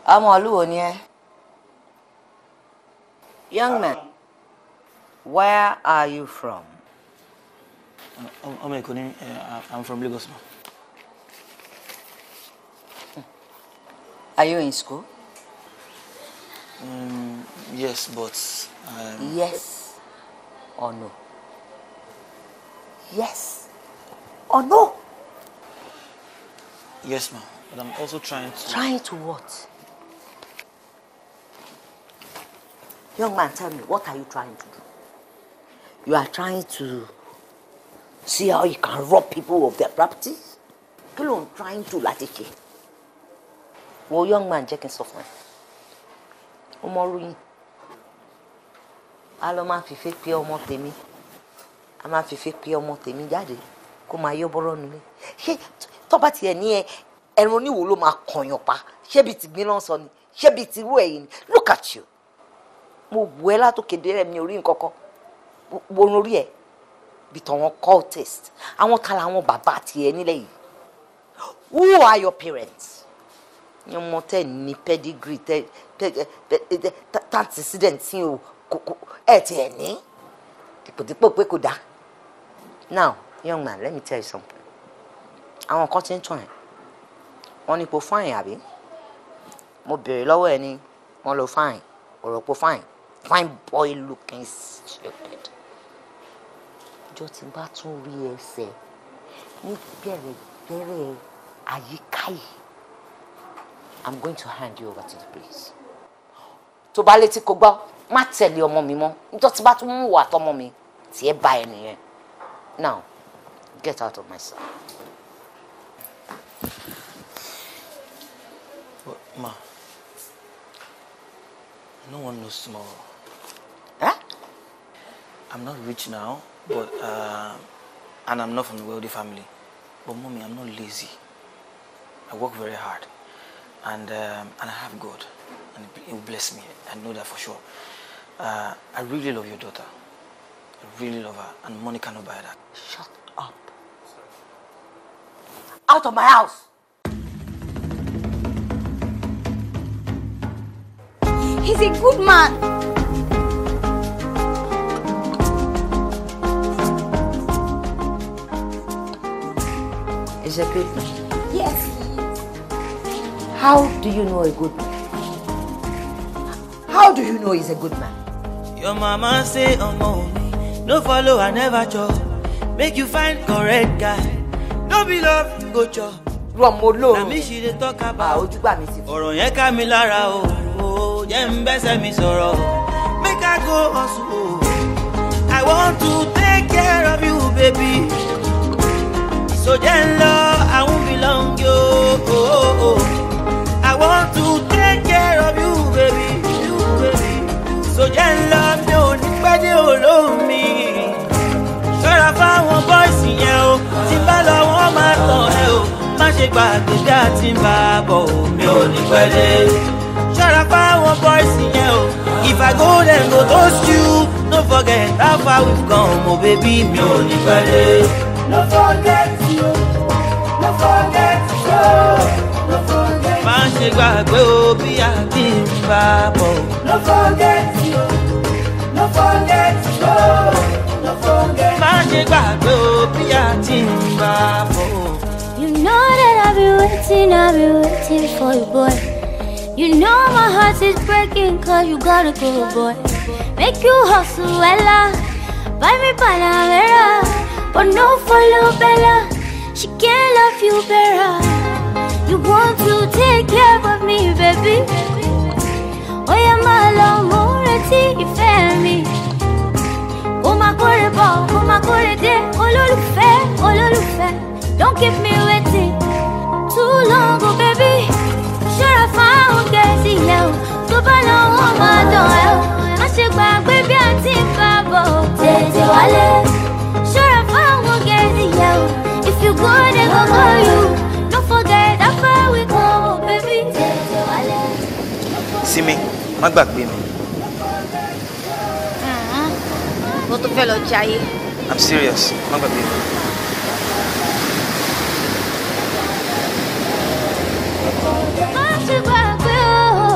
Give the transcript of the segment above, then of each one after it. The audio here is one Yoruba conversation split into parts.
I'm Oluonie. Young man, where are you from? I'm from Lagos. Are you in school? Yes, but... Yes or no? Yes or no? Yes, ma'am. But I'm also trying to... Trying to what? Young man, tell me, what are you trying to do? You are trying to see how you can rob people of their properties? Kí ló ń trying to láti ṣe? Well, young man, jẹ́ kí n sọ fún ẹ. Ọmọ ruyin. A lọ máa fìfẹ́ pé ọmọ tèmi. A máa fìfẹ́ pé ọmọ tèmi jáde kó máa yọ bọ́rọ̀ nílé. Ṣé tó bá tiẹ̀ ní ẹran oníwo ló máa kọ̀yàn pa? Ṣé bí ti gbin lọ́n sọ ni? Ṣé bí ti rú ẹ̀yìn ni? Look at you. Mo wù ẹ́ látòkèdè rẹ̀ mi orí nǹkan kan. Wo lórí ẹ̀? Bí tọ̀wọ́n cultist. Àwọn kala àwọn bàbá tiẹ̀ nílẹ̀ yìí. Who are your parents? Your mother ni pedigree antecedent tí o ti ẹ̀ ní. Dípò pé kò dá. Now, young man, let me tell you something. Àwọn kan tí ń tàn ẹ́. Wọ́n ní po fine àbí? Mo béèrè lọ́wọ́ ẹ ní wọ́n lo fine. Ọ̀rọ̀ po fine. Fine boy looking stupid. Ọjọ́ tí n bá tún rí ẹsẹ̀ ní bẹ̀rẹ̀ àyíká yìí. I'm going to hand you over to the police. Tó bá létí kó gbọ́, má tẹ̀lé ọmọ mi mọ́. Nítorí tí bá tún mú wà tọmọ mi, tí ẹ bá ẹ nìyẹn. Now, get out of my sight. But, ma, no one knows tomorrow. Huh? I'm not rich now, but and I'm not from a wealthy family. But mommy, I'm not lazy. I work very hard, and I have God, and He will bless me. I know that for sure. I really love your daughter. I really love her, and money cannot buy that. Shut up. Out of my house. He's a good man. He's a good man. Yes. How do you know a good man? How do you know he's a good man? Your mama say, oh mommy, no follow, I never chop. Make you find correct guy. No be love, you go chop. Na me she dey talk about. Ọ̀rọ̀ yẹn ká mi lára o. Jẹ́ n bẹ́sẹ̀ mi sọ̀rọ̀. Make I go hustle. I want to take care of you, baby. So jẹ́ n lọ, I won't belong yo. I want to take care of you, baby. You, baby. So jẹ́ n lọ, mi ò ní pẹ́ dé olómi. Ṣọ́ra fáwọn bọ́ìsì yẹn o. Tí bá lọ wọ́n máa tàn ẹ́ o. Má ṣe gbàgbé bí a ti ń bá a bọ̀ o. Mi ò ní pẹ́ dé. Ṣọ́ra fáwọn bọ́ìsì yẹn o. If I go then go toast you. No forget how far we've come, oh baby. Mi ò ní pẹ́ dé. No forget you. No forget you. No forget. Má ṣe gbàgbé o bí a ti ń bá a bọ̀ o. No forget you. No forget you. No forget. Má ṣe gbàgbé o bí a ti ń bá a bọ̀ o. You know that I've been waiting for you, boy. You know my heart is breaking cause you gotta go, boy. Make you hustle, Ella. Buy me Panamera, but no follow Bella. She can't love you better. You want to take care of me, baby. Oh yeah, my love, more you fair me. Oh my God, oh my God, Ololufe. Don't keep me waiting too long, oh baby. Sure I found Casey now. To balance on my door. I should back baby until Babo. Tete Wale. Sure I found Casey now. If you go, then go you. Don't forget how far we go, baby. Tete Wale. See me, má gbàgbé mi. What the fellow Jai? I'm serious, má gbàgbé mi. I should back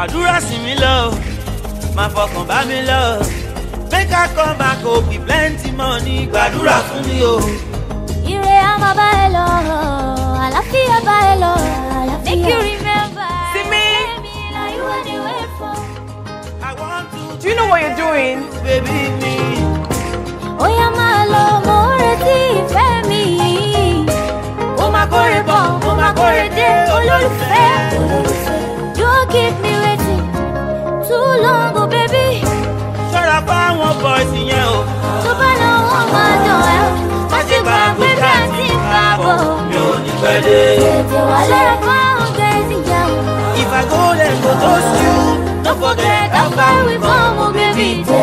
fàdúrà sí mi lọ máa fọkàn bá mi lọ make I come back o be plenty money gbàdúrà fún mi o. Ire a máa bá ẹ lọ, àlàáfíà bá ẹ lọ, make you remember. Simi! Like you were the way for. I want to Do you know what you're doing? baby me. Oya máa lọ, mo ń retí ìfẹ́ mi. Mo máa kórè bọ̀, mo máa kórè dé, olólùfẹ́. Don't keep me waiting too long, oh baby. ṣọ́ra fáwọn boys yẹn o. Tó bá lọ wọ́n máa dàn ẹ́. Má ṣe gbàgbé bí a ti ń bá bọ̀. mi ò ní pẹ́ dé. Tètè wá lọ́rọ̀ fáwọn gẹ̀ẹ́sì jẹun. If I go then go toast you. Don't forget how far we come, oh baby.